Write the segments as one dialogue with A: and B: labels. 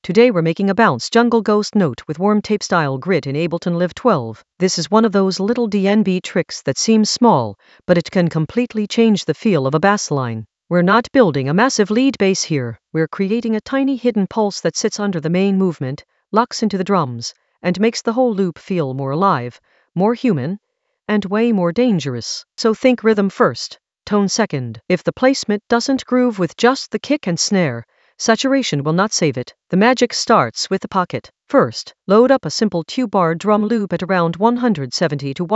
A: Today we're making a bounce jungle ghost note with warm tape style grit in Ableton Live 12. This is one of those little DNB tricks that seems small, but it can completely change the feel of a bass line. We're not building a massive lead bass here. We're creating a tiny hidden pulse that sits under the main movement, locks into the drums, and makes the whole loop feel more alive, more human, and way more dangerous. So think rhythm first, tone second. If the placement doesn't groove with just the kick and snare, saturation will not save it. The magic starts with the pocket. First, load up a simple 2-bar drum loop at around 170 to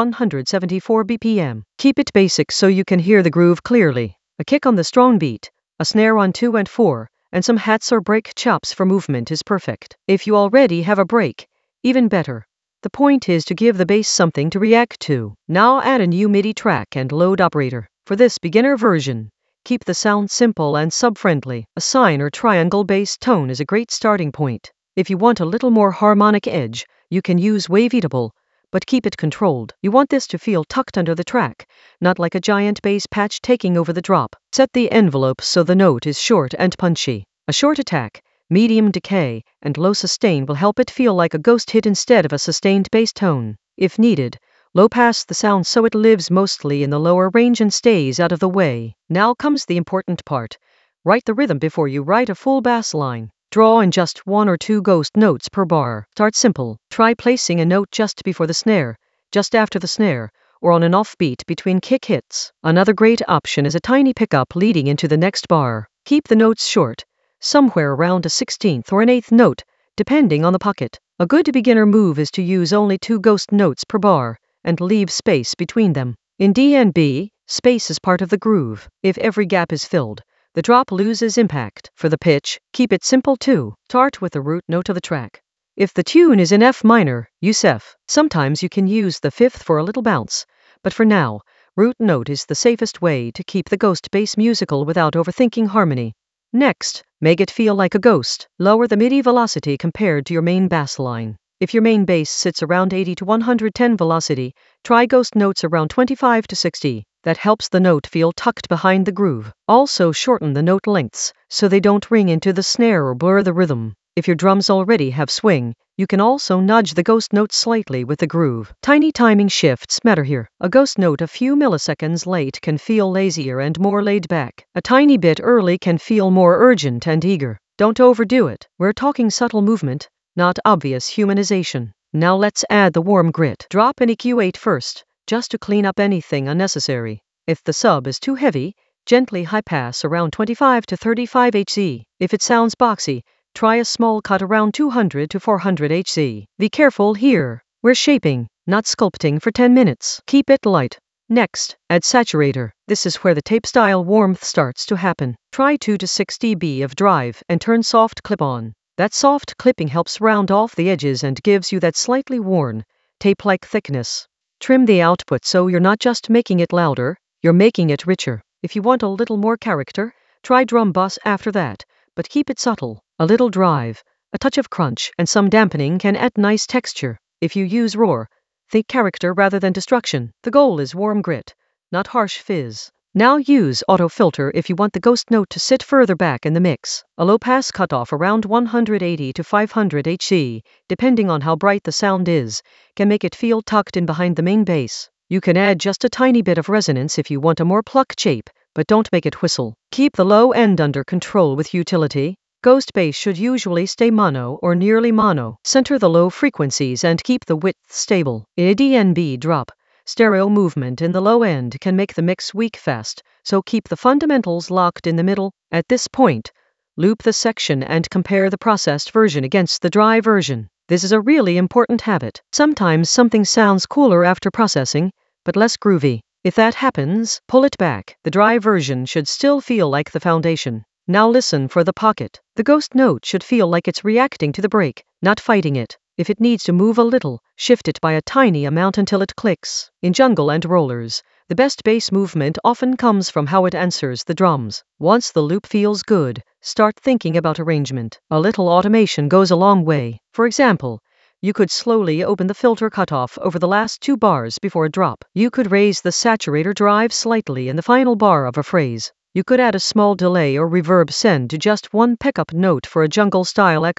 A: 174 BPM. Keep it basic so you can hear the groove clearly. A kick on the strong beat, a snare on 2 and 4, and some hats or break chops for movement is perfect. If you already have a break, even better. The point is to give the bass something to react to. Now add a new MIDI track and load operator. For this beginner version, keep the sound simple and sub-friendly. A sine or triangle bass tone is a great starting point. If you want a little more harmonic edge, you can use waveatable, but keep it controlled. You want this to feel tucked under the track, not like a giant bass patch taking over the drop. Set the envelope so the note is short and punchy. A short attack, medium decay, and low sustain will help it feel like a ghost hit instead of a sustained bass tone. If needed, low pass the sound so it lives mostly in the lower range and stays out of the way. Now comes the important part. Write the rhythm before you write a full bass line. Draw in just 1 or 2 ghost notes per bar. Start simple. Try placing a note just before the snare, just after the snare, or on an offbeat between kick hits. Another great option is a tiny pickup leading into the next bar. Keep the notes short, somewhere around a 16th or an 8th note, depending on the pocket. A good beginner move is to use only 2 ghost notes per bar, and leave space between them. In DNB, space is part of the groove. If every gap is filled, the drop loses impact. For the pitch, keep it simple too. Start with the root note of the track. If the tune is in F minor, use F. Sometimes you can use the 5th for a little bounce, but for now, root note is the safest way to keep the ghost bass musical without overthinking harmony. Next, make it feel like a ghost. Lower the MIDI velocity compared to your main bass line. If your main bass sits around 80 to 110 velocity, try ghost notes around 25 to 60. That helps the note feel tucked behind the groove. Also shorten the note lengths, so they don't ring into the snare or blur the rhythm. If your drums already have swing, you can also nudge the ghost note slightly with the groove. Tiny timing shifts matter here. A ghost note a few milliseconds late can feel lazier and more laid back. A tiny bit early can feel more urgent and eager. Don't overdo it. We're talking subtle movement, not obvious humanization. Now let's add the warm grit. Drop an EQ8 first, just to clean up anything unnecessary. If the sub is too heavy, gently high pass around 25 to 35 Hz. If it sounds boxy, try a small cut around 200 to 400 Hz. Be careful here. We're shaping, not sculpting for 10 minutes. Keep it light. Next, add saturator. This is where the tape style warmth starts to happen. Try 2 to 6 dB of drive and turn soft clip on. That soft clipping helps round off the edges and gives you that slightly worn, tape-like thickness. Trim the output so you're not just making it louder, you're making it richer. If you want a little more character, try drum bus after that, but keep it subtle. A little drive, a touch of crunch, and some dampening can add nice texture. If you use roar, think character rather than destruction. The goal is warm grit, not harsh fizz. Now use auto filter if you want the ghost note to sit further back in the mix. A low pass cutoff around 180 to 500 Hz, depending on how bright the sound is, can make it feel tucked in behind the main bass. You can add just a tiny bit of resonance if you want a more pluck shape, but don't make it whistle. Keep the low end under control with utility. Ghost bass should usually stay mono or nearly mono. Center the low frequencies and keep the width stable. In a DNB drop, stereo movement in the low end can make the mix weak fast, so keep the fundamentals locked in the middle. At this point, loop the section and compare the processed version against the dry version. This is a really important habit. Sometimes something sounds cooler after processing, but less groovy. If that happens, pull it back. The dry version should still feel like the foundation. Now listen for the pocket. The ghost note should feel like it's reacting to the break, not fighting it. If it needs to move a little, shift it by a tiny amount until it clicks. In jungle and rollers, the best bass movement often comes from how it answers the drums. Once the loop feels good, start thinking about arrangement. A little automation goes a long way. For example, you could slowly open the filter cutoff over the last 2 bars before a drop. You could raise the saturator drive slightly in the final bar of a phrase. You could add a small delay or reverb send to just one pickup note for a jungle-style echo.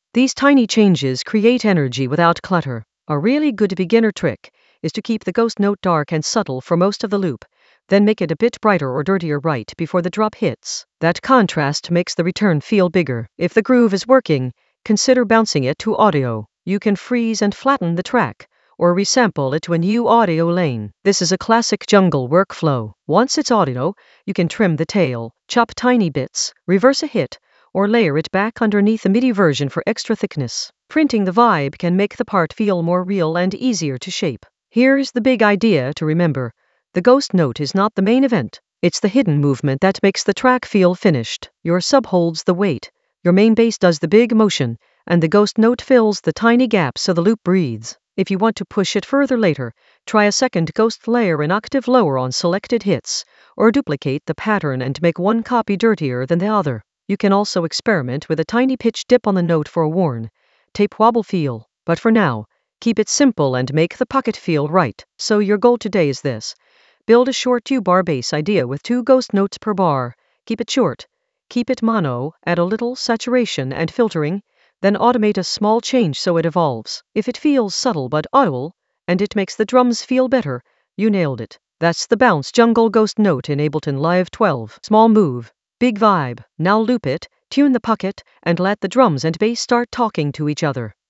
A: These tiny changes create energy without clutter. A really good beginner trick is to keep the ghost note dark and subtle for most of the loop, then make it a bit brighter or dirtier right before the drop hits. That contrast makes the return feel bigger. If the groove is working, consider bouncing it to audio. You can freeze and flatten the track, or resample it to a new audio lane. This is a classic jungle workflow. Once it's audio, you can trim the tail, chop tiny bits, reverse a hit, or layer it back underneath the MIDI version for extra thickness. Printing the vibe can make the part feel more real and easier to shape. Here's the big idea to remember. The ghost note is not the main event. It's the hidden movement that makes the track feel finished. Your sub holds the weight, your main bass does the big motion, and the ghost note fills the tiny gaps so the loop breathes. If you want to push it further later, try a second ghost layer an octave lower on selected hits, or duplicate the pattern and make one copy dirtier than the other. You can also experiment with a tiny pitch dip on the note for a worn, tape wobble feel. But for now, keep it simple and make the pocket feel right. So your goal today is this. Build a short 2-bar bass idea with 2 ghost notes per bar. Keep it short. Keep it mono, add a little saturation and filtering, then automate a small change so it evolves. If it feels subtle but audible, and it makes the drums feel better, you nailed it. That's the Bounce Jungle Ghost Note in Ableton Live 12. Small move, big vibe. Now loop it, tune the pocket, and let the drums and bass start talking to each other.